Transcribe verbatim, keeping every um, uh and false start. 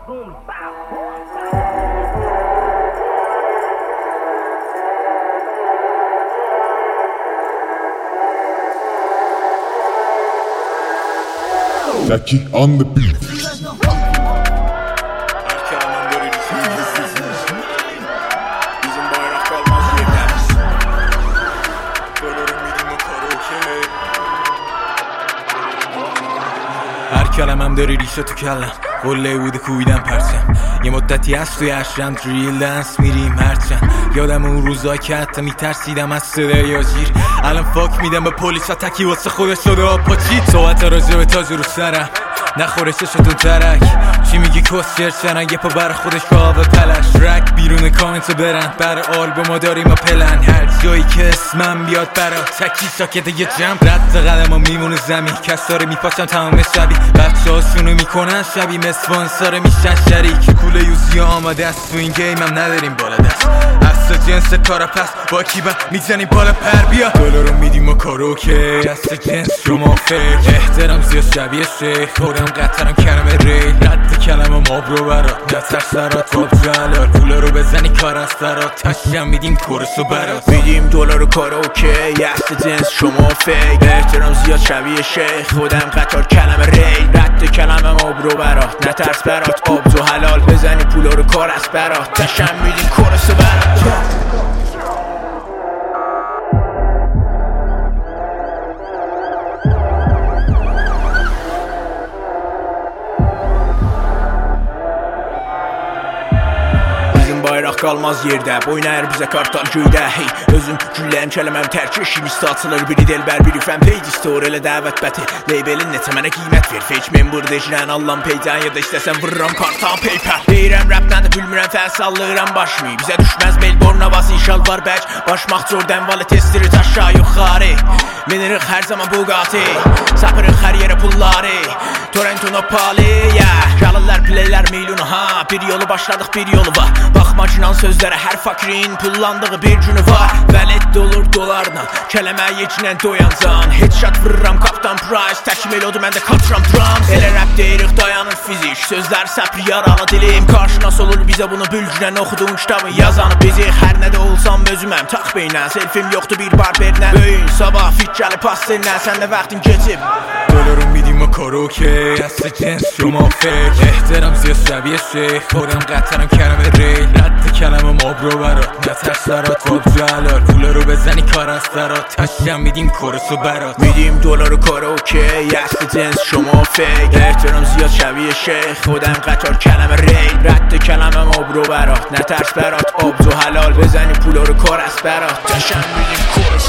Lucky on the beat. هر کلمم داری ریشه تو کلم قله بوده کویدم پرچم یه مدتی از توی اشرم دریل دنس میریم هرچند یادم اون روزا که حتی میترسیدم از صدای آجیر الان فاک میدم به پلیس ها تکی واسه خودش شده آپاچی صحبت راجع به تاج رو سرم نخوره چشتون ترک چی میگی کسچر چرن یه پا بر خودش که آب پلش رک بیرون کامنتو برن بر آلبوم داریم و پلن هر جایی که اسمم بیاد برا تکی ساکت یه جمع رد قدم ها میمونه زمین کس داره میپاشن تمام شبی بچه هاشونو میکنن شبی مسپانساره میشن شریک کوله یوزی آماده است تو این گیم هم نداریم بالا دست اصلا جنس کارا پس با کی با میزنیم بالا پر بیا دلارو میدیم و کاروکه دست جنس شما فکر احترام زیاد شبیه شیخ خودم قطرم کلمه ری رد کلمه مابرو برات نترس سرات توب جلال پولا رو بزنی کار از سرات تشیم میدیم کورسو برات میدیم دلار و کاروکه یست جنس شما فیک احترام زیاد شبیه شیخ خودم قطار کلمه ری رد کلمه مابرو برات نترس برات آب تو حلال بزنی پولا رو کار از برات تشیم میدیم کورسو برات bayraq qalmaz yerdə boynayır bizə kartal göydə hey özüm gülləyim kələməm tərk eşim istatılır biri delbər biri fən peyc istor elə dəvət bəti leybelin neçə mənə qiymət ver fake mən burada işlən allan peycan ya da istəsən vururam kartal paypal deyirəm rapdən də bilmirəm fəl sallıram başmi bizə düşməz melborn havası inşal var bək başmaq Jordan valı testiri aşağı yuxarı minirik hər zaman Bugatti sapırıq hər yerə pulları Torrento Napoli yeah qalırlar playlər milyonu ha bir yolu başladıq bir yolu var Baxmacinan sözlərə hər fakirin pullandığı bir günü var Vəlid olur dolarla, kələmə yecinən doyancan Headshot vururam Captain Price, təkim el odur məndə qatıram drums Elə rap deyirik dayanır fizik, sözlər səpri yaralı dilim Qarşınas olur bizə bunu bülgünən oxuduğun kitabın yazanı bizi Hər nədə olsam özüməm, tax beynən, selfim yoxdur bir barberlə Böyün sabah fit gəlib pasterlə, sən də vaxtin keçib دلارو میدیم و کاروکه دست جنس شما فکر احترام زیاد شبیه شیخ خودم قطرم کلمه ری رد کلمه مابرو برات نترس سرات توب جلال پولا رو بزنی کار از سرات تشیم میدیم کورسو برات میدیم دلار و کاروکه یست جنس شما فیک احترام زیاد شبیه شیخ خودم قطار کلمه ری رد کلمه مابرو برات نترس برات آب تو حلال بزنی پولا رو کار از برات تشیم میدیم کورسو